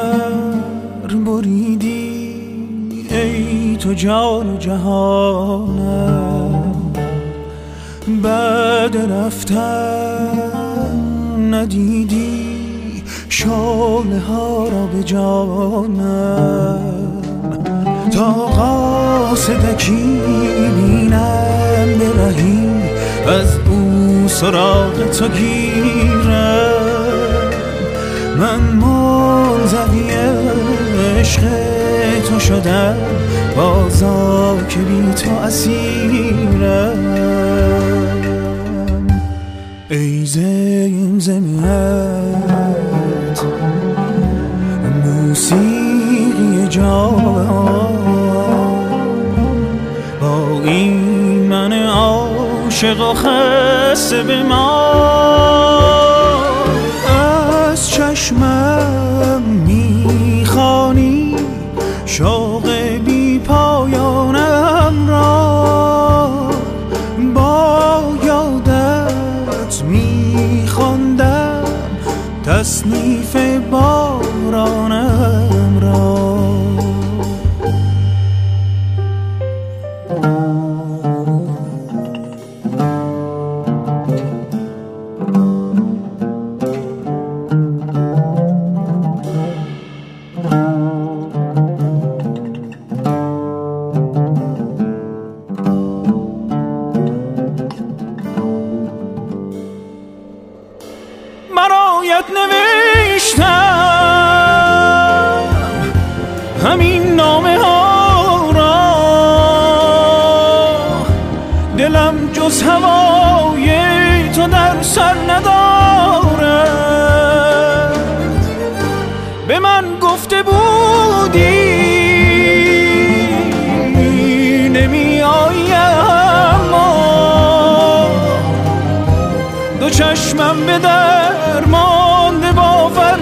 بریدی ای تو جان جهانم، بعد رفتن ندیدی شعله ها را به جانم. تا قاصدکی بینم به رهی از او سراغ تو گیرم. من منزوی عشق تو شدم، بازا که بی تو اسیرم. ای زمزمت موسیقی جان، با این من عاشق و خسته به ما. از چشمم میخوانی شوق بی پایانم را، با یادت میخواندم تصنیف بارانم را. برایت نوشتم همین نامه ها را، دلم جز هوای تو در سر ندارد. به من گفته بودی نمی آیی، اما دو چشمم به درمانده باور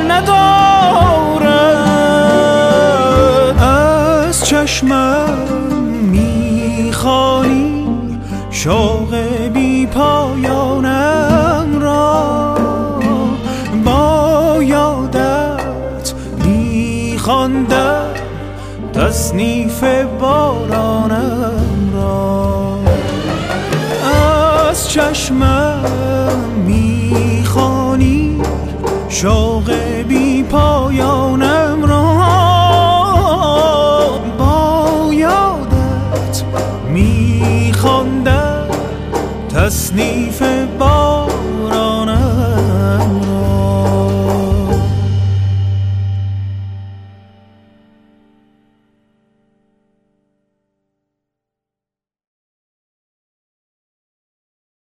ندارد. از چشمم میخوانی شوق بی پایانم را، با یادت میخواندم تصنیف بارانم را. از چشمم میخوانی شوق بی پایانم را، با یادت میخواندم تصنیف